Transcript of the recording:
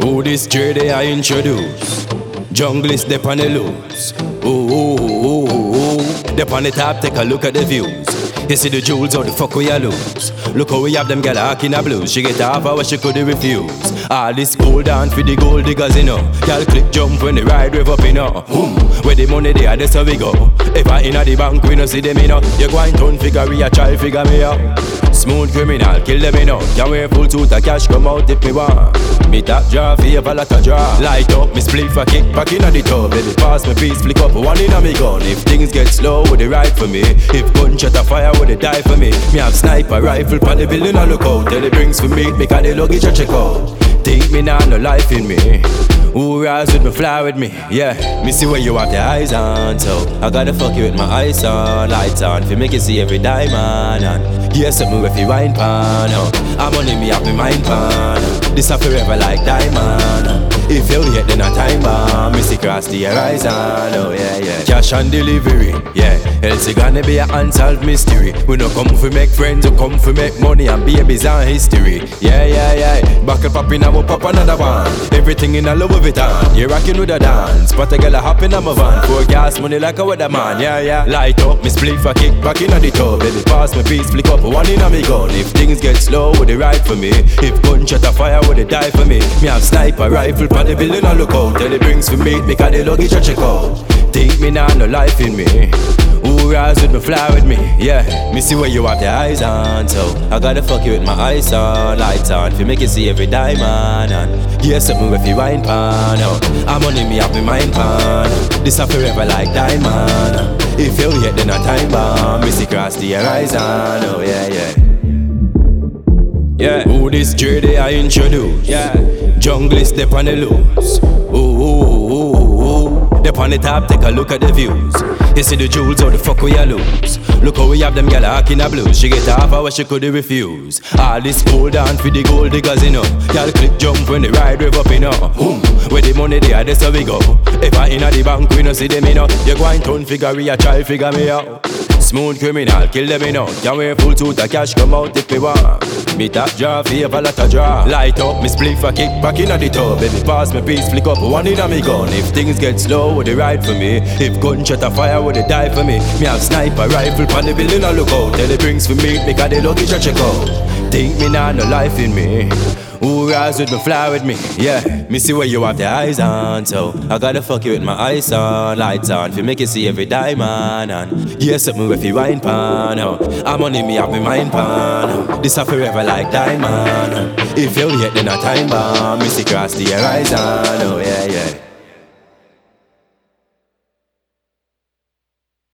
Who this journey I introduce? Junglist dep on the loose. Ooh, dep on the top, take a look at the views. You see the jewels, how the fuck we a lose? Look how we have them gal hawking a blues. She get off what she couldn't refuse. All this gold dance for the gold diggers, you know. Gal click jump when the ride rev up, you know. Where the money there, that's how we go. If I inna the bank, we no see them, you know. You go and turn figure, we a try figure me out. Smooth criminal, kill them, you know. Can wear full suit, a cash come out if me want. Me top draw, favor lot of draw. Light up, me split for kick back inna the tub. Baby pass me piece, flick up one inna me gun. If things get slow, would they ride for me? If gunshot a fire, would they die for me? Me have sniper rifle for the building a look out. Tell the brings for me, make all the luggage a check out. Think me nah no life in me. Who rise with me, fly with me, yeah. Me see where you have your eyes on, so I gotta fuck you with my eyes on, lights on, fi make you see every diamond. And yeah, something if you wine pan, I'm only me have me mind pan. This a forever like diamond. If you hate then a time bomb, me see cross the horizon, oh yeah. Cash on delivery, yeah. Else it gonna be a unsolved mystery. We no come for make friends, we come for make money and babies and history. Yeah. Buckle popping and we pop another one. Everything in a Louis Vuitton. You rockin' with a dance, but a girl a hop in a my van. For gas money like a weatherman, yeah. Light up, me split for kick back inna the tub. Baby pass me piece, flick up one inna me gun. If things get slow, would they ride for me? If gunshot a fire, would they die for me? Me have sniper rifle for the building a look out. Tell the brings for me, make all the luggage a check out. Think me nah no life in me. Who rise with me, fly with me, yeah. Me see where you have your eyes on, so I gotta fuck you with my eyes on, lights on, fi make you see every diamond. And yeah, something if you wine pan, I'm only me have me mind pan. This a forever like diamond. If you hate then a time bomb, me see cross the horizon, oh yeah. Who this journey I introduce? Yeah. Junglist dep on the loose. Ooh, dep on the top, take a look at the views. You see the jewels, how the fuck we a lose? Look how we have them gal hawking a blues. She get off what she couldn't refuse. All this gold dance for the gold diggers, you know. Gal click jump when the ride rev up, you know. Where the money there, that's how we go. If I inna the bank, we no see them, you know. You go and turn figure, we a try figure me out. Smooth criminal, kill them, you know. Can wear full suit, a cash come out if me want. Me top draw, favor lot of draw. Light up, me split for kick back inna the tub. Baby pass me piece, flick up one inna me gun. If things get slow, would they ride for me? If gunshot a fire, would they die for me? Me have sniper rifle for the building a look out. Tell the brings for me, make all the luggage a check out. Think me nah no life in me. Who rise with me, fly with me, yeah. Me see where you have your eyes on, so I gotta fuck you with my eyes on, lights on, fi make you see every diamond. And yeah, something if you wine pan, I'm only me have me mind pan. This a forever like diamond. If you hate then a time bomb, me see cross the horizon, oh yeah.